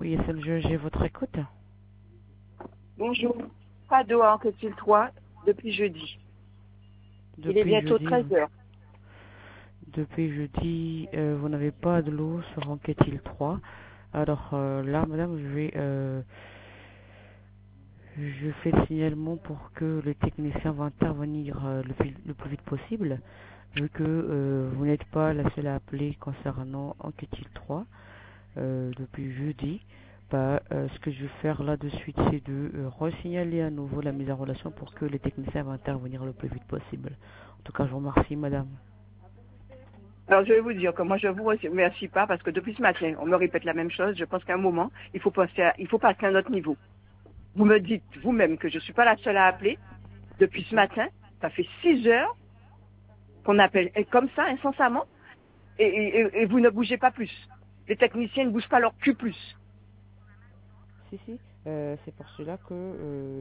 Oui, c'est le juge, j'ai votre écoute. Bonjour. Pas d'eau à Anquetil 3 depuis jeudi. Il est Depuis bientôt jeudi, 13 heures. vous n'avez pas de l'eau sur Anquetil 3. Alors là, madame, je fais le signalement pour que le technicien va intervenir le plus vite possible, vu que vous n'êtes pas la seule à appeler concernant Anquetil 3 depuis jeudi. Ce que je vais faire là de suite, c'est de re-signaler à nouveau la mise en relation pour que les techniciens vont intervenir le plus vite possible. En tout cas, je vous remercie, madame. Alors je vais vous dire que moi je vous remercie pas parce que depuis ce matin, on me répète la même chose. Je pense qu'à un moment, il faut passer à un autre niveau. Vous me dites vous-même que je suis pas la seule à appeler. Depuis ce matin, ça fait 6 heures qu'on appelle comme ça, incessamment, et vous ne bougez pas plus. Les techniciens ne bougent pas leur cul plus. Si, c'est pour cela que